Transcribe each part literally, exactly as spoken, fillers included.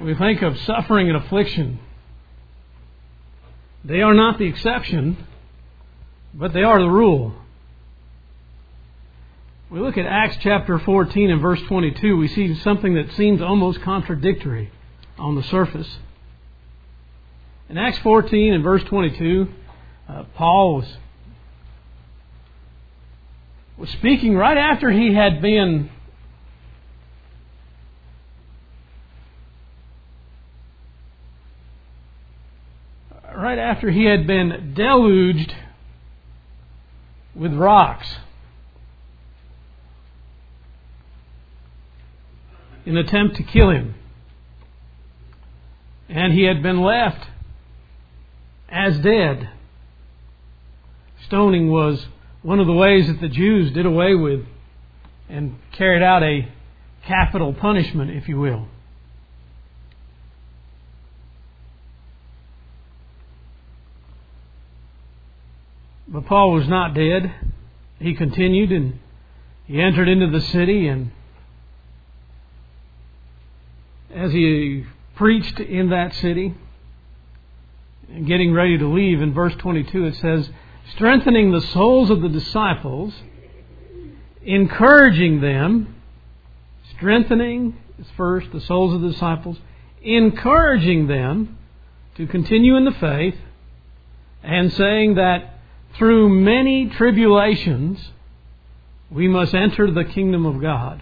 we think of suffering and affliction. They are not the exception, but they are the rule. We look at Acts chapter fourteen and verse twenty-two, we see something that seems almost contradictory on the surface. In Acts fourteen and verse twenty-two, uh, Paul was, was speaking right after he had been right after he had been deluged with rocks in an attempt to kill him. And he had been left as dead. Stoning was one of the ways that the Jews did away with and carried out a capital punishment, if you will. But Paul was not dead. He continued and he entered into the city, and as he preached in that city and getting ready to leave, in verse twenty-two it says, strengthening the souls of the disciples, encouraging them, strengthening is first the souls of the disciples, encouraging them to continue in the faith, and saying that through many tribulations we must enter the kingdom of God.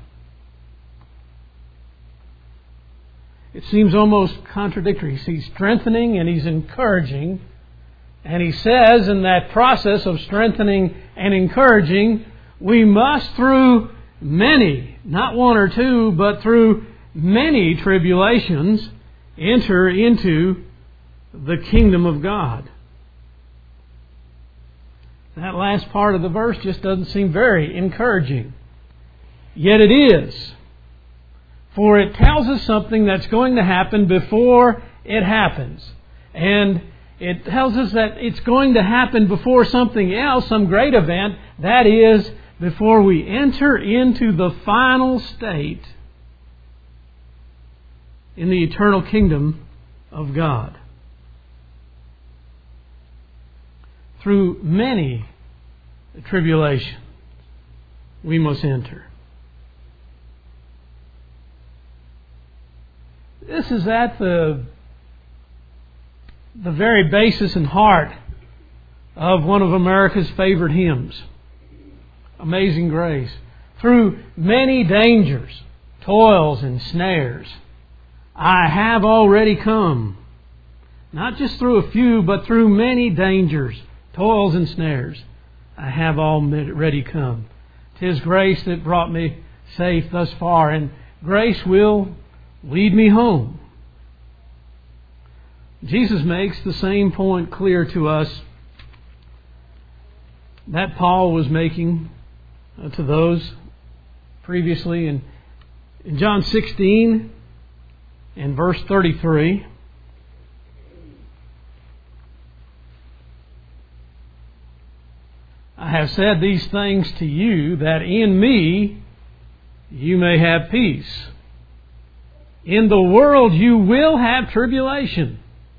It seems almost contradictory. He's strengthening and he's encouraging. And he says in that process of strengthening and encouraging, we must through many, not one or two, but through many tribulations, enter into the kingdom of God. That last part of the verse just doesn't seem very encouraging. Yet it is. For it tells us something that's going to happen before it happens. And it tells us that it's going to happen before something else, some great event. That is, before we enter into the final state in the eternal kingdom of God. Through many tribulations we must enter. This is at the, the very basis and heart of one of America's favorite hymns, Amazing Grace. Through many dangers, toils and snares, I have already come. Not just through a few, but through many dangers, toils and snares, I have already come. 'Tis grace that brought me safe thus far, and grace will lead me home. Jesus makes the same point clear to us that Paul was making to those previously in, in John sixteen and verse thirty-three. I have said these things to you that in me you may have peace. In the world you will have tribulation.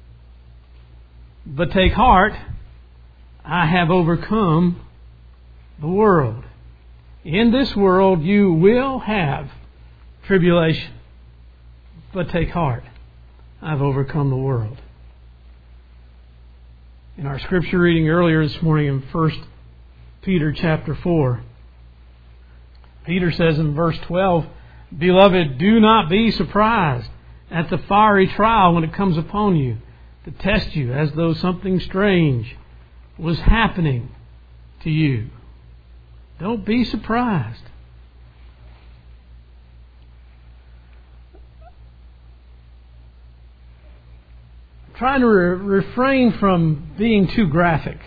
But take heart, I have overcome the world. In this world you will have tribulation. But take heart, I've overcome the world. In our scripture reading earlier this morning in First Peter chapter four, Peter says in verse twelve, Beloved, do not be surprised at the fiery trial when it comes upon you to test you as though something strange was happening to you. Don't be surprised. I'm trying to re- refrain from being too graphic.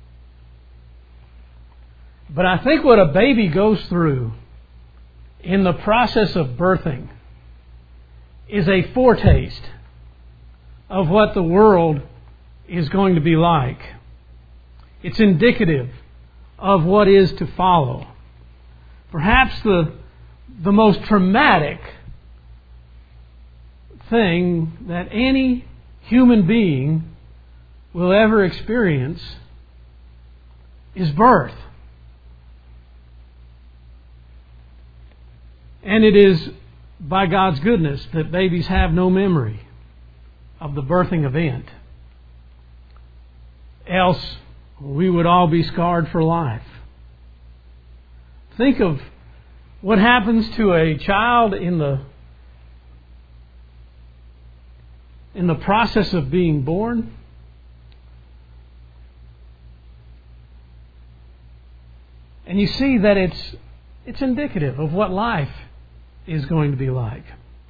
But I think what a baby goes through in the process of birthing is a foretaste of what the world is going to be like. It's indicative of what is to follow. Perhaps the, the most traumatic thing that any human being will ever experience is birth. And it is by God's goodness that babies have no memory of the birthing event. Else, we would all be scarred for life. Think of what happens to a child in the in the process of being born. And you see that it's it's indicative of what life is going to be like.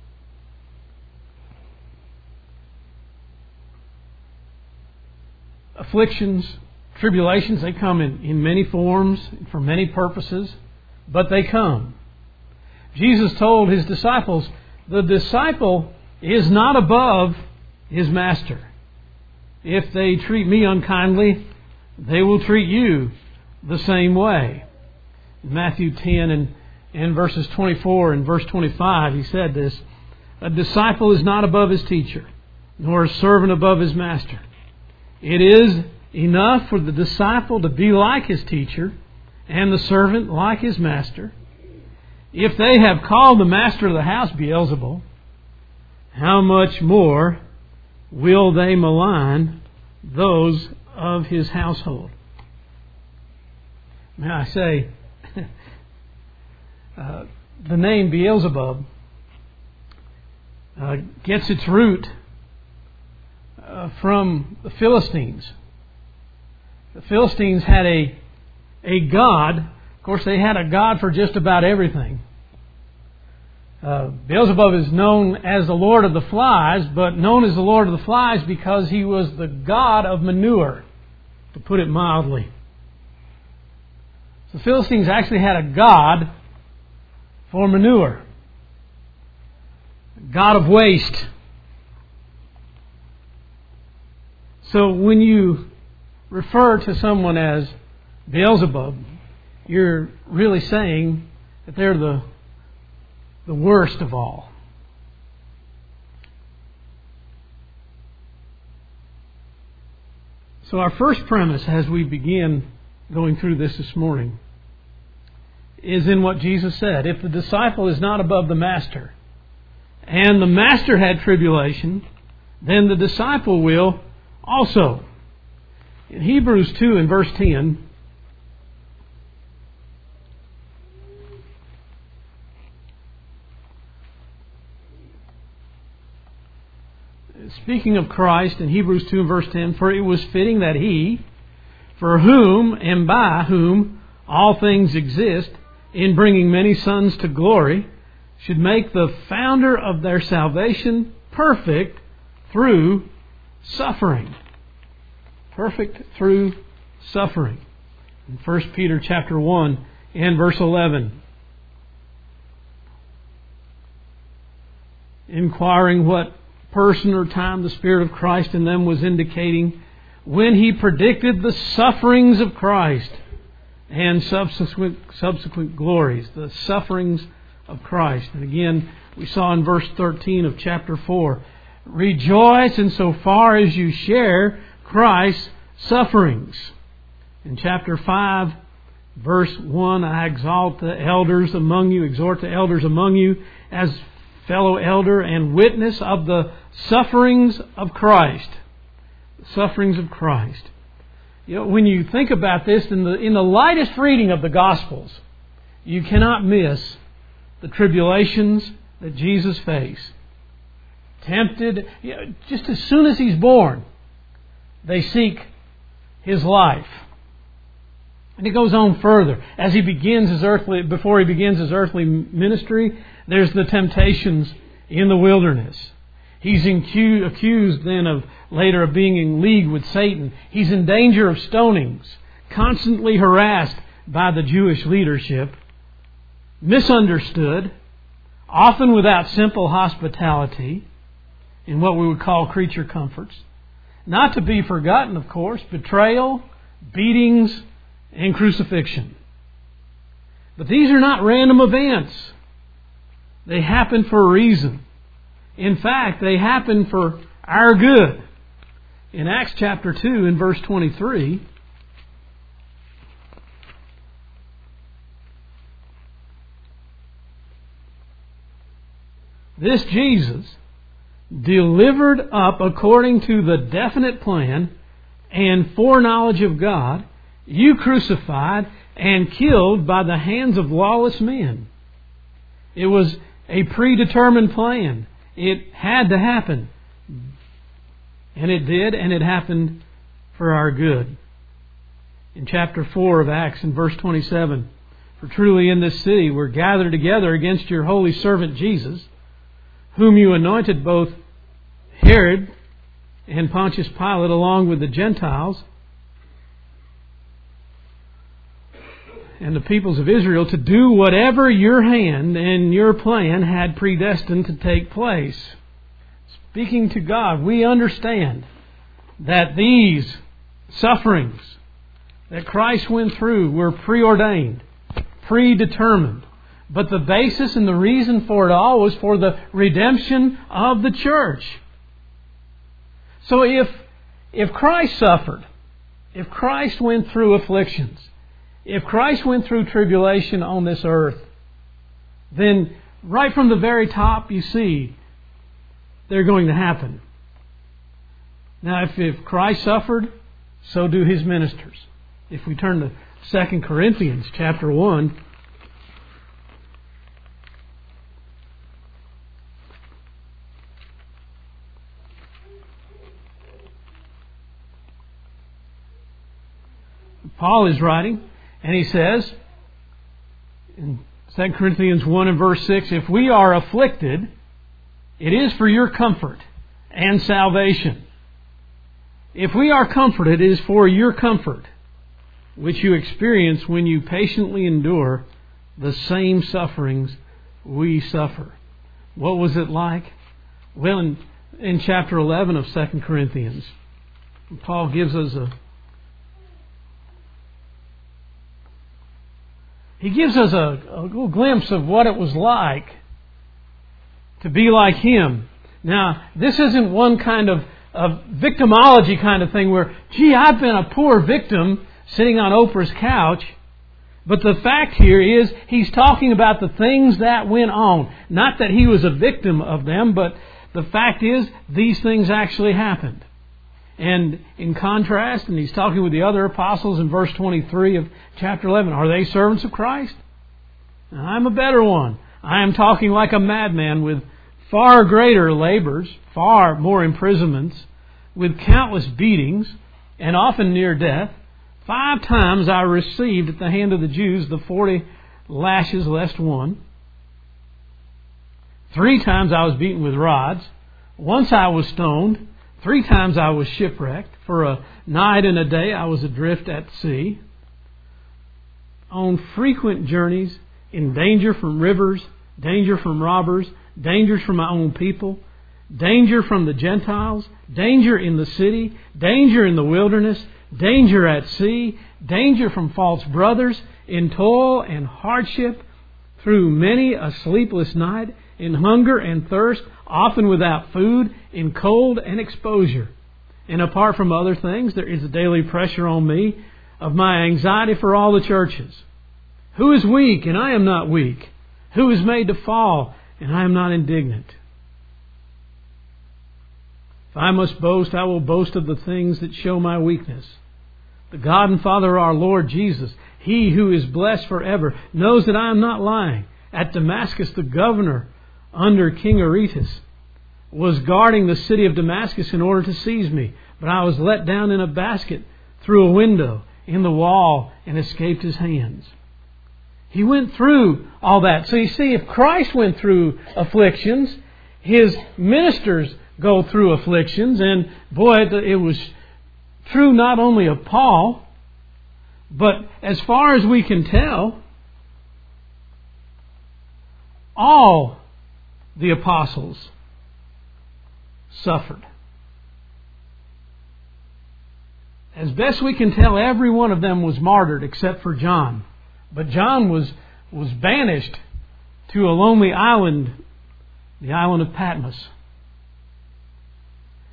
Afflictions, tribulations, they come in, in many forms, for many purposes, but they come. Jesus told His disciples, the disciple is not above his master. If they treat me unkindly, they will treat you the same way. In Matthew ten and, and verses twenty-four and verse twenty-five, He said this, a disciple is not above his teacher, nor a servant above his master. It is enough for the disciple to be like his teacher, and the servant like his master. If they have called the master of the house Beelzebul, how much more will they malign those of his household? May I say, uh, the name Beelzebub uh, gets its root uh, from the Philistines. The Philistines had a a god. Of course, they had a god for just about everything. Uh, Beelzebub is known as the Lord of the Flies, but known as the Lord of the Flies because he was the god of manure, to put it mildly. The Philistines actually had a god for manure, a god of waste. So when you refer to someone as Beelzebub, you're really saying that they're the the worst of all. So our first premise as we begin going through this this morning is in what Jesus said. If the disciple is not above the master, and the master had tribulation, then the disciple will also. In Hebrews two and verse ten, speaking of Christ in Hebrews two and verse ten, for it was fitting that He, for whom and by whom all things exist, in bringing many sons to glory, should make the founder of their salvation perfect through suffering. Perfect through suffering. In First Peter chapter one and verse eleven. Inquiring what person or time the Spirit of Christ in them was indicating when He predicted the sufferings of Christ and subsequent subsequent glories, the sufferings of Christ. And again, we saw in verse thirteen of chapter four, rejoice insofar as you share Christ's sufferings. In chapter five, verse one, I exalt the elders among you, exhort the elders among you as fellow elder and witness of the sufferings of Christ. The sufferings of Christ. You know, when you think about this in the in the lightest reading of the Gospels, you cannot miss the tribulations that Jesus faced. Tempted, you know, just as soon as He's born, they seek His life. And it goes on further. As He begins His earthly, before He begins His earthly ministry, there's the temptations in the wilderness. He's accused then of later of being in league with Satan. He's in danger of stonings, constantly harassed by the Jewish leadership, misunderstood, often without simple hospitality, in what we would call creature comforts. Not to be forgotten, of course, betrayal, beatings, and crucifixion. But these are not random events. They happen for a reason. In fact, they happen for our good. In Acts chapter two, in verse twenty-three, this Jesus, delivered up according to the definite plan and foreknowledge of God, you crucified and killed by the hands of lawless men. It was a predetermined plan. It had to happen. And it did, and it happened for our good. In chapter four of Acts, in verse twenty-seven, for truly in this city were gathered together against your holy servant Jesus, whom you anointed, both Herod and Pontius Pilate, along with the Gentiles and the peoples of Israel, to do whatever your hand and your plan had predestined to take place. Speaking to God, we understand that these sufferings that Christ went through were preordained, predetermined. But the basis and the reason for it all was for the redemption of the church. So if, if Christ suffered, if Christ went through afflictions, if Christ went through tribulation on this earth, then right from the very top you see they're going to happen. Now if, if Christ suffered, so do His ministers. If we turn to Second Corinthians chapter one, Paul is writing, and he says in Second Corinthians one and verse six, if we are afflicted, it is for your comfort and salvation. If we are comforted, it is for your comfort, which you experience when you patiently endure the same sufferings we suffer. What was it like? Well, in, in chapter eleven of Second Corinthians, Paul gives us a He gives us a, a little glimpse of what it was like to be like him. Now, this isn't one kind of, of victimology kind of thing where, gee, I've been a poor victim sitting on Oprah's couch. But the fact here is he's talking about the things that went on. Not that he was a victim of them, but the fact is these things actually happened. And in contrast, and he's talking with the other apostles in verse twenty-three of chapter eleven, are they servants of Christ? I'm a better one. I am talking like a madman with far greater labors, far more imprisonments, with countless beatings, and often near death. Five times I received at the hand of the Jews the forty lashes less one. Three times I was beaten with rods. Once I was stoned. Three times I was shipwrecked. For a night and a day I was adrift at sea. On frequent journeys, in danger from rivers, danger from robbers, dangers from my own people, danger from the Gentiles, danger in the city, danger in the wilderness, danger at sea, danger from false brothers, in toil and hardship, through many a sleepless night, in hunger and thirst, often without food, in cold and exposure. And apart from other things, there is a daily pressure on me of my anxiety for all the churches. Who is weak, and I am not weak? Who is made to fall, and I am not indignant? If I must boast, I will boast of the things that show my weakness. The God and Father of our Lord Jesus, He who is blessed forever, knows that I am not lying. At Damascus, the governor under King Aretas was guarding the city of Damascus in order to seize me. But I was let down in a basket through a window in the wall and escaped his hands. He went through all that. So you see, if Christ went through afflictions, His ministers go through afflictions. And boy, it was true not only of Paul, but as far as we can tell, all the apostles suffered. As best we can tell, every one of them was martyred except for John. But John was, was banished to a lonely island, the island of Patmos.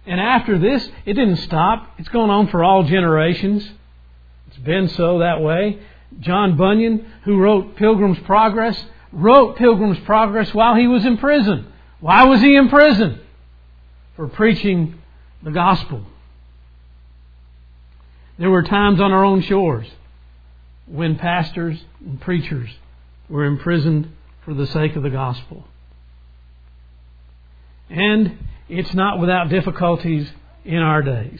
And after this, it didn't stop. It's gone on for all generations. It's been so that way. John Bunyan, who wrote Pilgrim's Progress, wrote Pilgrim's Progress while he was in prison. Why was he in prison? For preaching the gospel. There were times on our own shores when pastors and preachers were imprisoned for the sake of the gospel. And it's not without difficulties in our days.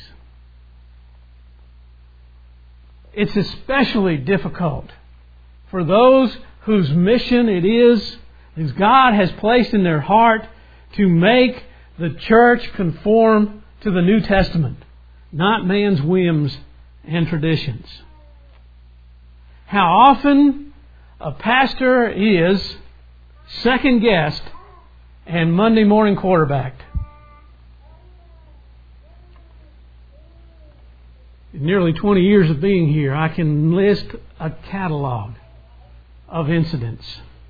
It's especially difficult for those whose mission it is, as God has placed in their heart, to make the church conform to the New Testament, not man's whims and traditions. How often a pastor is second-guessed and Monday morning quarterbacked. In nearly twenty years of being here, I can list a catalog of incidents.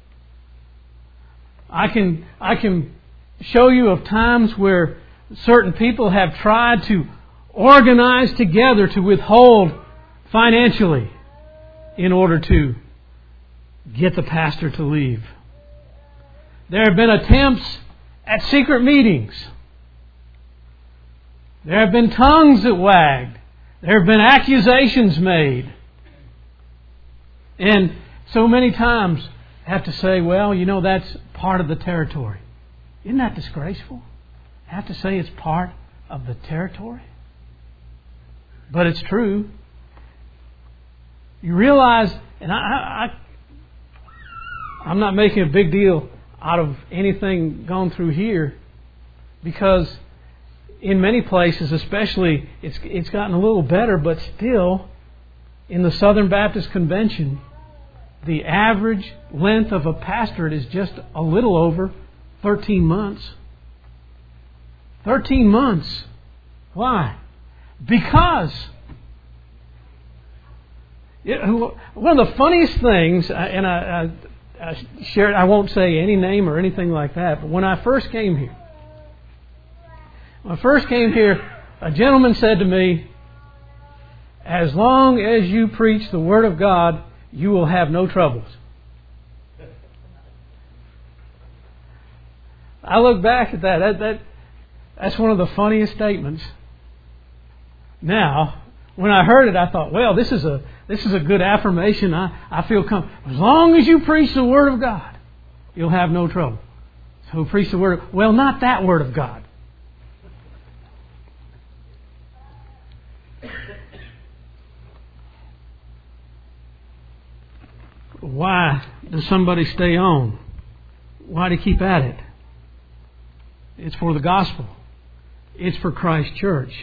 I can, I can show you of times where certain people have tried to organize together to withhold financially in order to get the pastor to leave. There have been attempts at secret meetings. There have been tongues that wagged. There have been accusations made. And so many times I have to say, well, you know, that's part of the territory. Isn't that disgraceful? I have to say it's part of the territory. But it's true. You realize, and I, I, I'm not making a big deal out of anything gone through here, because in many places, especially, it's it's gotten a little better, but still, in the Southern Baptist Convention, the average length of a pastorate is just a little over thirteen months. thirteen months. Why? Because it, one of the funniest things, and I, I, I shared, I won't say any name or anything like that, but when I first came here, when I first came here, a gentleman said to me, as long as you preach the Word of God, you will have no troubles. I look back at that. That, that. That's one of the funniest statements. Now, when I heard it, I thought, well, this is a this is a good affirmation. I, I feel comfortable. As long as you preach the Word of God, you'll have no trouble. So preach the Word of, well, not that Word of God. Why does somebody stay on? Why do you keep at it? It's for the gospel. It's for Christ's church.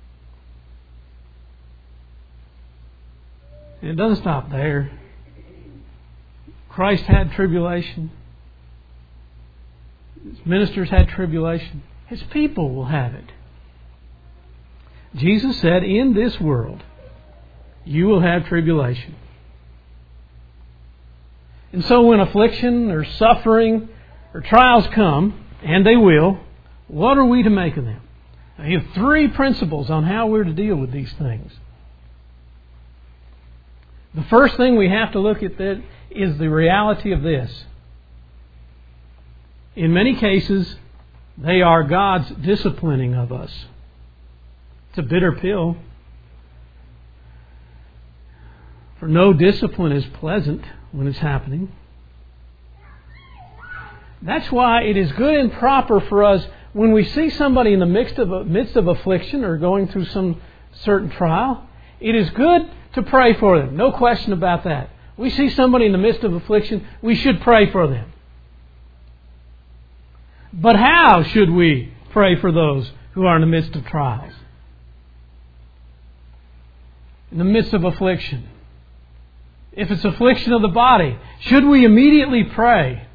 And it doesn't stop there. Christ had tribulation. His ministers had tribulation. His people will have it. Jesus said, in this world, you will have tribulation. And so when affliction or suffering or trials come, and they will, what are we to make of them? I have three principles on how we're to deal with these things. The first thing we have to look at that is the reality of this. In many cases, they are God's disciplining of us. It's a bitter pill. For no discipline is pleasant when it's happening. That's why it is good and proper for us when we see somebody in the midst of, midst of affliction or going through some certain trial. It is good to pray for them. No question about that. We see somebody in the midst of affliction, we should pray for them. But how should we pray for those who are in the midst of trials? In the midst of affliction. If it's affliction of the body, should we immediately pray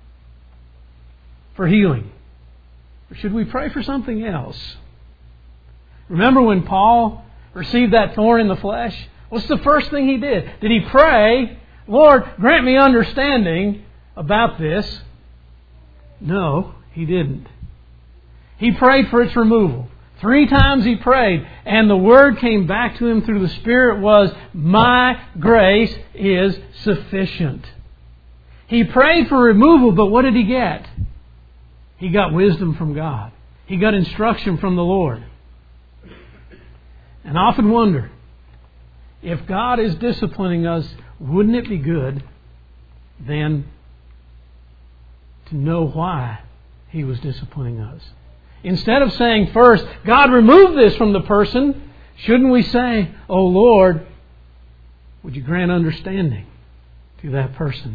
for healing? Or should we pray for something else? Remember when Paul received that thorn in the flesh? What's the first thing he did? Did he pray, Lord, grant me understanding about this? No, he didn't. He prayed for its removal. Three times he prayed, and the word came back to him through the Spirit was, my grace is sufficient. He prayed for removal, but what did he get? He got wisdom from God. He got instruction from the Lord. And I often wonder, if God is disciplining us, wouldn't it be good then to know why He was disciplining us? Instead of saying first, God, remove this from the person, shouldn't we say, oh Lord, would you grant understanding to that person?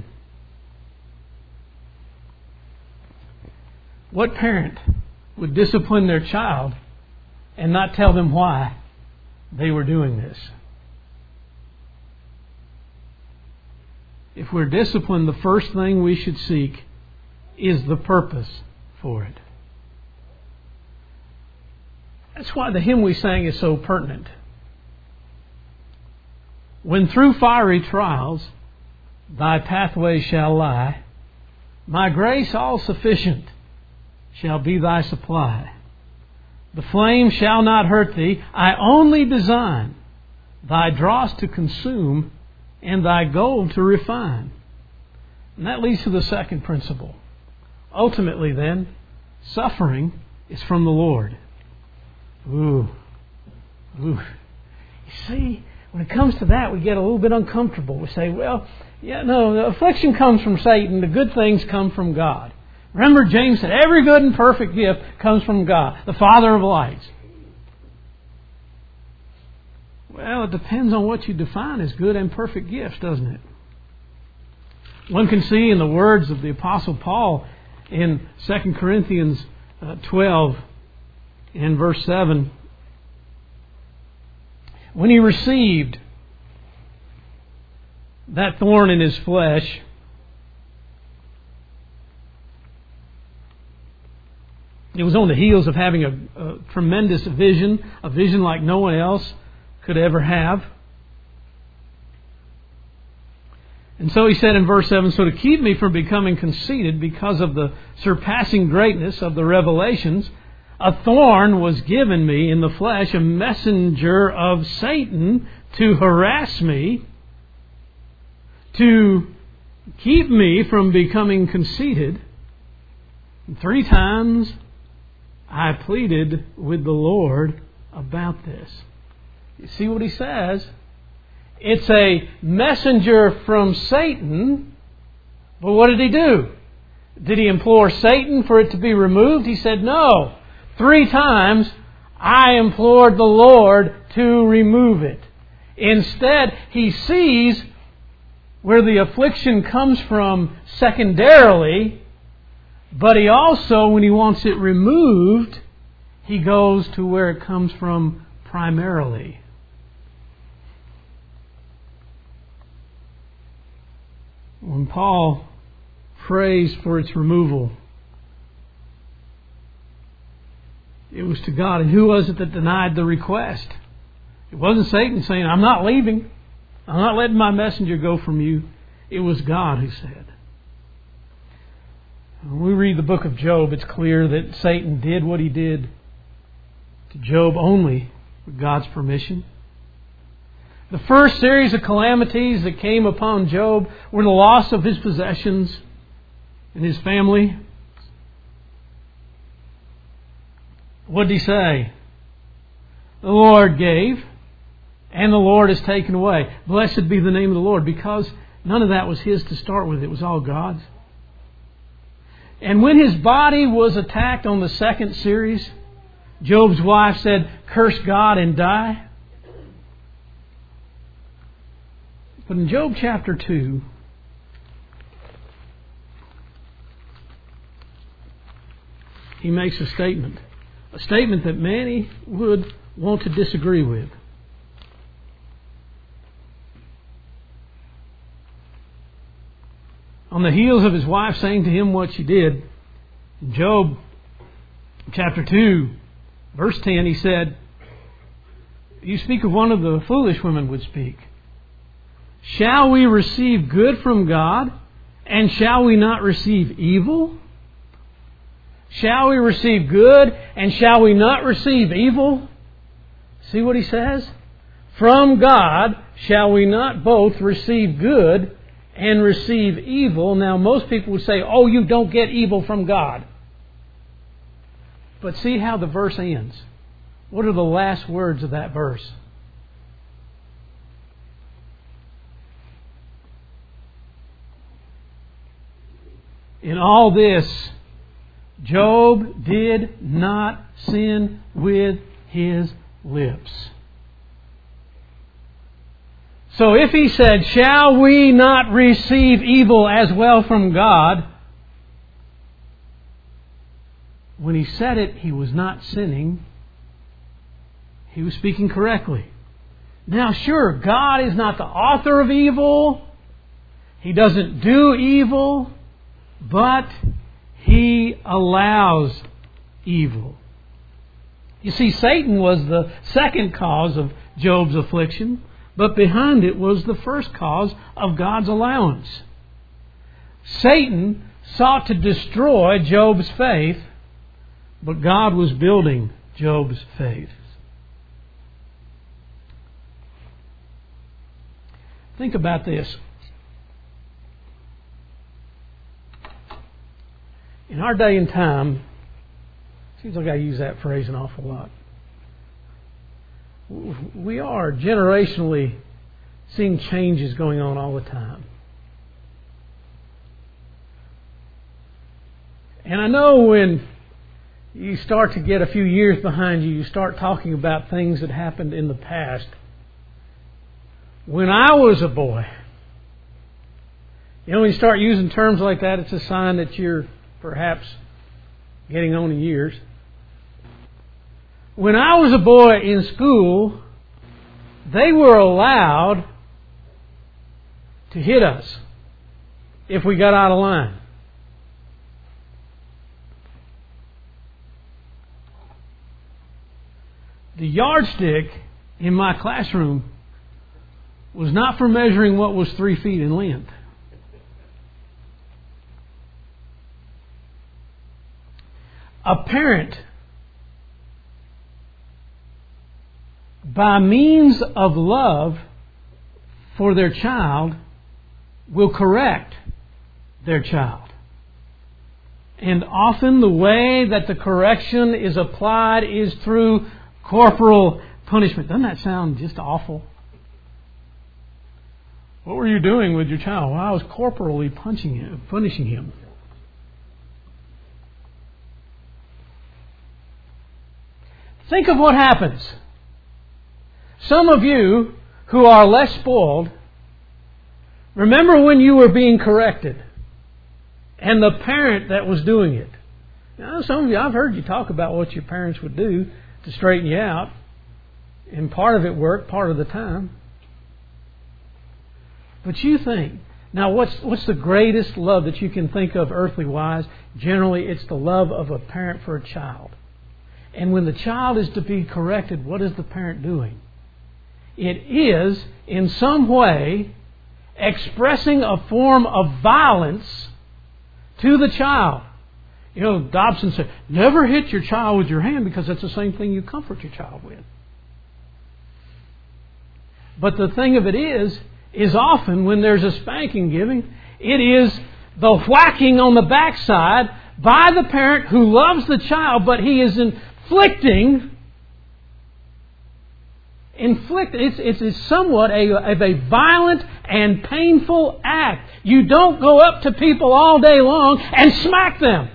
What parent would discipline their child and not tell them why they were doing this? If we're disciplined, the first thing we should seek is the purpose for it. That's why the hymn we sang is so pertinent. When through fiery trials thy pathway shall lie, my grace all sufficient shall be thy supply. The flame shall not hurt thee. I only design thy dross to consume and thy gold to refine. And that leads to the second principle. Ultimately then, suffering is from the Lord. Ooh. Ooh. You see, when it comes to that, we get a little bit uncomfortable. We say, well, yeah, no, the affliction comes from Satan. The good things come from God. Remember, James said, every good and perfect gift comes from God, the Father of lights. Well, it depends on what you define as good and perfect gifts, doesn't it? One can see in the words of the Apostle Paul in Second Corinthians twelve and verse seven, when he received that thorn in his flesh, it was on the heels of having a, a tremendous vision, a vision like no one else could ever have. And so he said in verse seven, so to keep me from becoming conceited because of the surpassing greatness of the revelations, a thorn was given me in the flesh, a messenger of Satan to harass me, to keep me from becoming conceited. And three times I pleaded with the Lord about this. You see what he says? It's a messenger from Satan. But what did he do? Did he implore Satan for it to be removed? He said, no. Three times I implored the Lord to remove it. Instead, he sees where the affliction comes from secondarily, but he also, when he wants it removed, he goes to where it comes from primarily. When Paul prays for its removal, it was to God. And who was it that denied the request? It wasn't Satan saying, I'm not leaving. I'm not letting my messenger go from you. It was God who said. When we read the book of Job, it's clear that Satan did what he did to Job only with God's permission. The first series of calamities that came upon Job were the loss of his possessions and his family. What did he say? The Lord gave, and the Lord has taken away. Blessed be the name of the Lord, because none of that was his to start with. It was all God's. And when his body was attacked on the second series, Job's wife said, curse God and die. But in Job chapter two, he makes a statement. A statement that many would want to disagree with. On the heels of his wife saying to him what she did, in Job chapter two, verse ten, he said, you speak of one of the foolish women would speak. Shall we receive good from God, and shall we not receive evil? shall we receive good, and shall we not receive evil? See what he says? From God shall we not both receive good and receive evil? Now, most people would say, oh, you don't get evil from God. But see how the verse ends. What are the last words of that verse? In all this, Job did not sin with his lips. So if he said, shall we not receive evil as well from God? When he said it, he was not sinning. He was speaking correctly. Now, sure, God is not the author of evil. He doesn't do evil, but He allows evil. You see, Satan was the second cause of Job's affliction, but behind it was the first cause of God's allowance. Satan sought to destroy Job's faith, but God was building Job's faith. Think about this. In our day and time, seems like I use that phrase an awful lot. We are generationally seeing changes going on all the time. And I know when you start to get a few years behind you, you start talking about things that happened in the past. When I was a boy, you know, when you start using terms like that, it's a sign that you're perhaps getting on in years. When I was a boy in school, they were allowed to hit us if we got out of line. The yardstick in my classroom was not for measuring what was three feet in length. A parent, by means of love for their child, will correct their child. And often the way that the correction is applied is through corporal punishment. Doesn't that sound just awful? What were you doing with your child? Well, I was corporally punching him, punishing him. Think of what happens. Some of you who are less spoiled, remember when you were being corrected and the parent that was doing it. Now, some of you, I've heard you talk about what your parents would do to straighten you out. And part of it worked, part of the time. But you think, now what's what's the greatest love that you can think of earthly wise? Generally, it's the love of a parent for a child. And when the child is to be corrected, what is the parent doing? It is, in some way, expressing a form of violence to the child. You know, Dobson said, never hit your child with your hand because that's the same thing you comfort your child with. But the thing of it is, is often when there's a spanking giving, it is the whacking on the backside by the parent who loves the child, but he is inflicting, inflicting. It's, it's, it's somewhat a, of a violent and painful act. You don't go up to people all day long and smack them.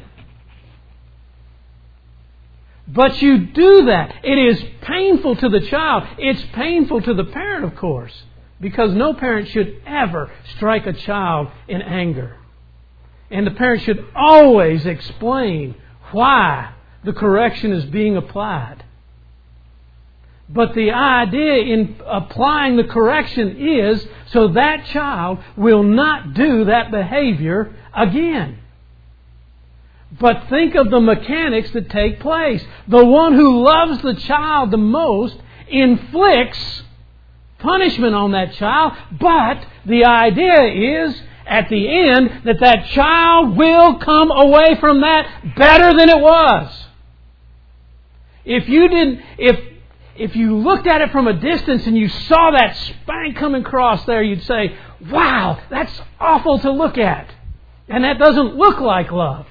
But you do that. It is painful to the child. It's painful to the parent, of course. Because no parent should ever strike a child in anger. And the parent should always explain why the correction is being applied. But the idea in applying the correction is so that child will not do that behavior again. But think of the mechanics that take place. The one who loves the child the most inflicts punishment on that child, but the idea is, at the end that that child will come away from that better than it was. If you didn't, if if you looked at it from a distance and you saw that spank coming across there, you'd say, "Wow, that's awful to look at. And that doesn't look like love."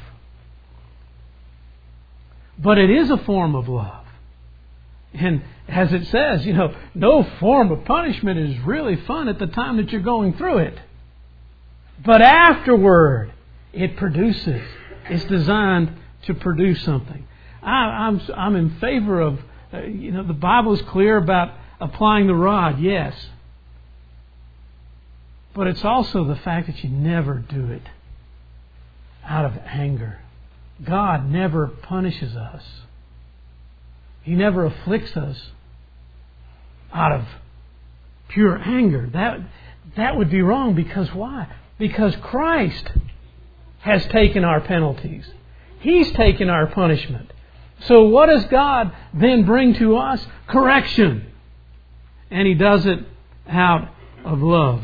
But it is a form of love. And as it says, you know, no form of punishment is really fun at the time that you're going through it. But afterward, it produces. It's designed to produce something. I, I'm I'm in favor of, uh, you know, the Bible is clear about applying the rod, yes. But it's also the fact that you never do it out of anger. God never punishes us. He never afflicts us out of pure anger. That, that would be wrong, because why? Because Christ has taken our penalties. He's taken our punishment. So what does God then bring to us? Correction. And He does it out of love.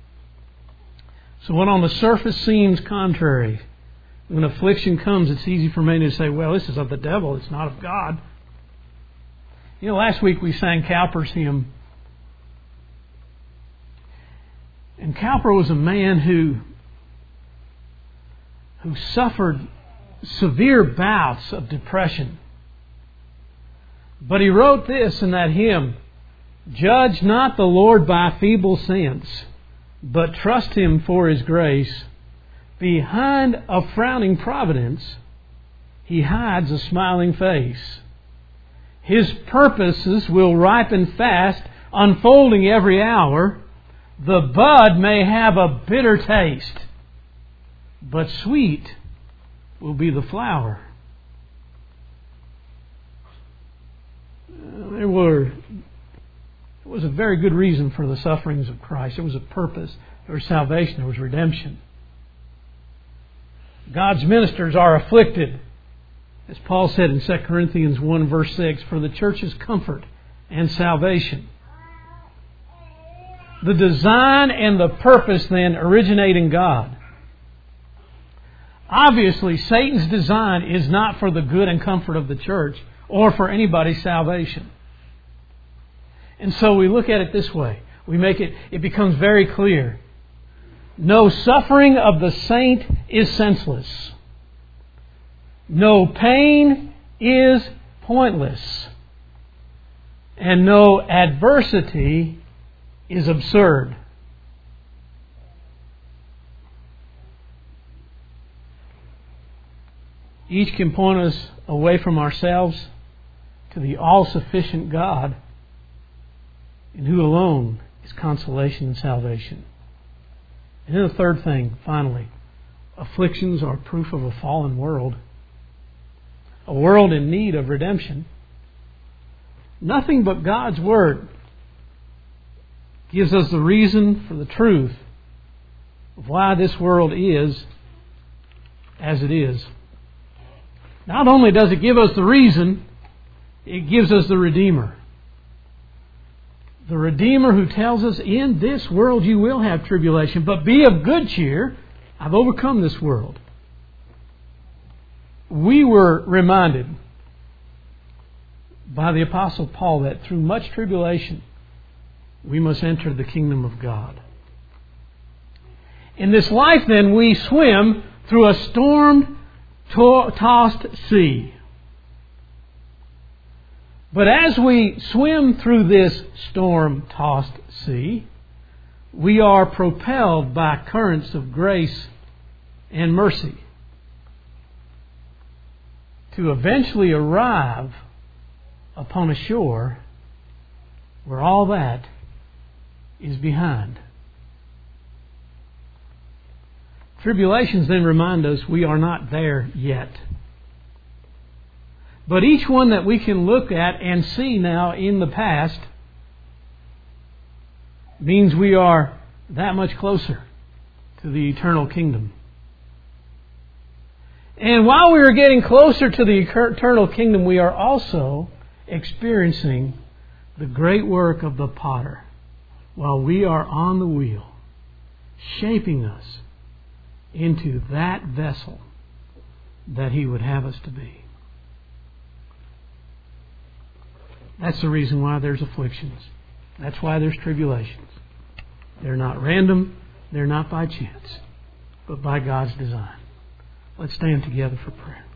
So what on the surface seems contrary, when affliction comes, it's easy for me to say, well, this is of the devil, it's not of God. You know, last week we sang Cowper's hymn. And Cowper was a man who, who suffered severe bouts of depression. But he wrote this in that hymn: "Judge not the Lord by feeble sense, but trust Him for His grace. Behind a frowning providence, He hides a smiling face. His purposes will ripen fast, unfolding every hour. The bud may have a bitter taste, but sweet will be the flower." There were, it was a very good reason for the sufferings of Christ. There was a purpose. There was salvation. There was redemption. God's ministers are afflicted, as Paul said in Second Corinthians one verse six, for the church's comfort and salvation. The design and the purpose then originate in God. Obviously, Satan's design is not for the good and comfort of the church or for anybody's salvation. And so we look at it this way. We make it, it becomes very clear. No suffering of the saint is senseless. No pain is pointless. And no adversity is absurd. Each can point us away from ourselves to the all-sufficient God, in who alone is consolation and salvation. And then the third thing, finally, afflictions are proof of a fallen world. A world in need of redemption. Nothing but God's Word gives us the reason for the truth of why this world is as it is. Not only does it give us the reason, it gives us the Redeemer. The Redeemer who tells us, in this world you will have tribulation, but be of good cheer. I've overcome this world. We were reminded by the Apostle Paul that through much tribulation we must enter the kingdom of God. In this life then we swim through a storm-tossed sea. But as we swim through this storm-tossed sea, we are propelled by currents of grace and mercy to eventually arrive upon a shore where all that is behind. Tribulations then remind us we are not there yet. But each one that we can look at and see now in the past means we are that much closer to the eternal kingdom. And while we are getting closer to the eternal kingdom, we are also experiencing the great work of the potter while we are on the wheel, shaping us into that vessel that He would have us to be. That's the reason why there's afflictions. That's why there's tribulations. They're not random. They're not by chance, but by God's design. Let's stand together for prayer.